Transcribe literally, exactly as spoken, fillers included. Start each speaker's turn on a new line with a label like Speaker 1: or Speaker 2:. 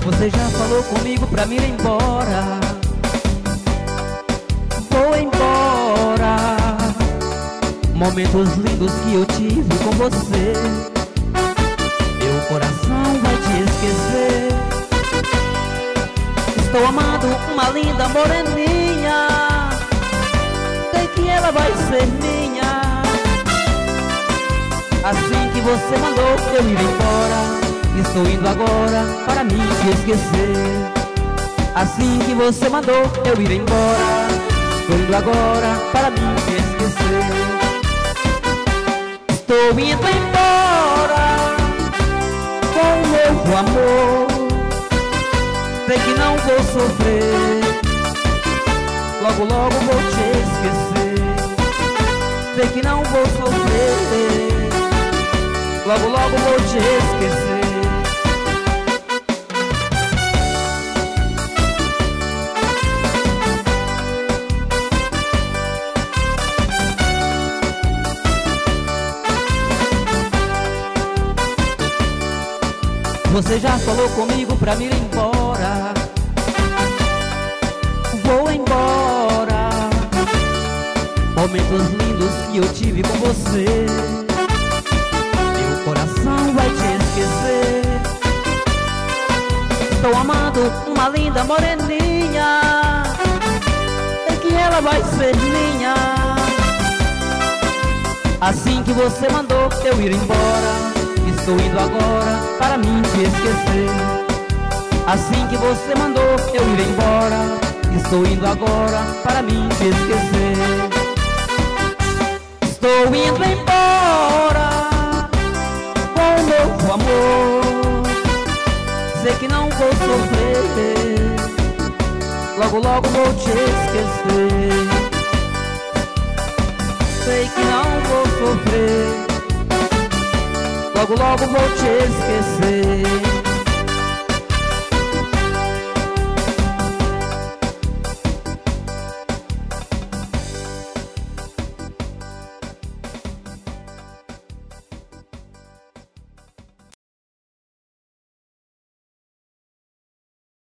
Speaker 1: Você já falou comigo pra me ir embora. Vou embora. Momentos lindos que eu tive com você, meu coração vai te esquecer. Estou amando uma linda moreninha, sei que ela vai ser minha. Assim que você mandou eu ir embora, estou indo agora para mim te esquecer. Assim que você mandou eu ir embora, estou indo agora para mim te esquecer. Estou indo embora com o meu amor, sei que não vou sofrer, logo logo vou te esquecer. Sei que não vou sofrer, logo logo vou te esquecer. Você já falou comigo pra me ir embora. Vou embora. Momentos lindos que eu tive com você, meu coração vai te esquecer. Estou amando uma linda moreninha, sei que ela vai ser minha. Assim que você mandou eu ir embora, estou indo agora para mim te esquecer. Assim que você mandou eu ir embora, estou indo agora para mim te esquecer. Estou indo embora com o novo amor, sei que não vou sofrer, logo logo vou te esquecer. Sei que não vou sofrer, logo logo vou te esquecer.